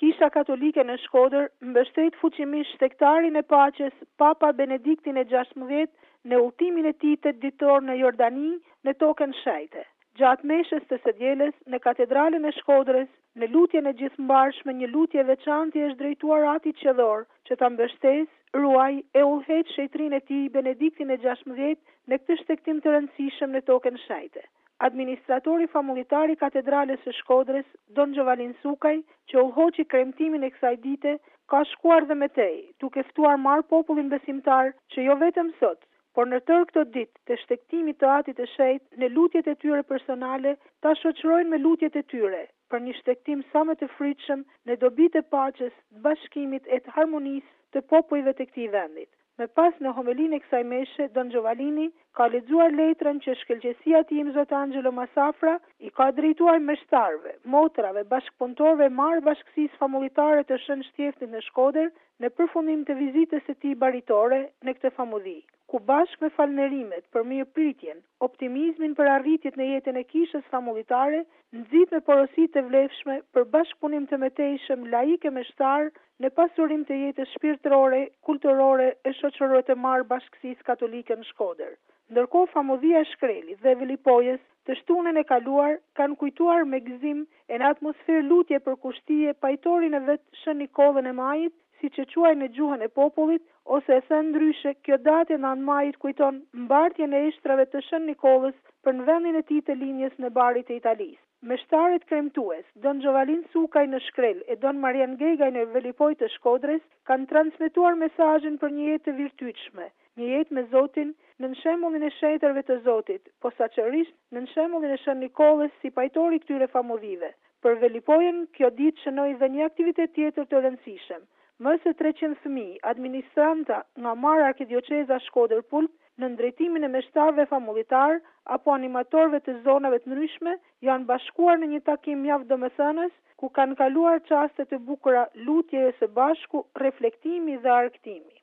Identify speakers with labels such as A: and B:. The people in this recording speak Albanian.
A: Kisha Katolike në Shkodër mbështet fuqimisht sektarin e paqes Papa Benediktin e 16 në udhëtimin e tij 8 ditor në Jordani në tokën shejte. Gjatë meshës të së dielës në katedralen e Shkodrës, në lutjen e gjithëmbarshme, një lutje veçantë është drejtuar Atit Qellor që ta mbështesë, ruaj e udhëheq shetrin e tij Benediktin e 16 në këtë shtektim të rëndësishëm në tokën shejte. Administratori famullitar i katedrales së Shkodrës, Don Giovalin Sukaj, që udhëhoqi kremtimin e kësaj dite, ka shkuar dhe me tej, duke ftuar marr popullin besimtar që jo vetëm sot, por në tërë këto ditë të shtektimit të Atit të Shenjtë në lutjet e tyre personale ta shoqërojnë me lutjet e tyre për një shtektim sa më të frytshëm në dobitë e paqes, bashkimit e të harmonisë të popujve të këtij vendit. Me pas në homelinë e kësaj meshe, Don Giovalini ka lexuar letrën që shkëlqësia e tij Zot Angelo Masafra i ka drejtuar meshtarëve, motrave, bashkëpunëtorëve marrë bashkësisë famullitare të Shën Shtjeftit në Shkodër në përfundim të vizitës së tij baritore në këtë famulli, ku bashkë me falënderimet për mirëpritjen, optimizmin për arritjet në jetën e kishës famullitare, nxit me porositë të vlefshme për bashkëpunim të mëtejshëm laik e meshtar në pasurim të jetës shpirtërore, kulturore e shoqërore të marrë bashkësisë katolike në Shkodër. Ndërkohë famullia e Shkrelit dhe Velipojës të shtunën e kaluar kanë kujtuar me gëzim e në atmosferë lutje për kushtije pajtorin e vetë Shën Nikollën e Majit, siç e quajnë në gjuhën e popullit, ose e thënë ndryshe, kjo datë e 9 majit kujton mbartjen e ishtrave të Shën Nikollës për në vendin e tij të linjës në barit e Italisë. Meshtarët kremtues, Don Giovalin Sukaj në Shkrel e Don Marian Gegaj në Velipoj të Shkodrës, kanë transmetuar mesazhin për një jetë të virtytshme, një jetë me Zotin në shembullin e shenjtërve të Zotit, posaçërisht në shembullin e Shën Nikollës si pajtori këtyre famullive. Për Velipojën, kjo ditë shënoi dhe një aktivitet tjetër të rëndësishëm. Më se 300 fëmijë, administranta nga marrë Arkidioqeza Shkodër Pulp, në ndrejtimin e meshtarëve famullitar apo animatorëve të zonave të ndryshme, janë bashkuar në një takim mjaft domethënës, ku kanë kaluar çaste të bukura lutjeje së bashku, reflektimi dhe argëtimi.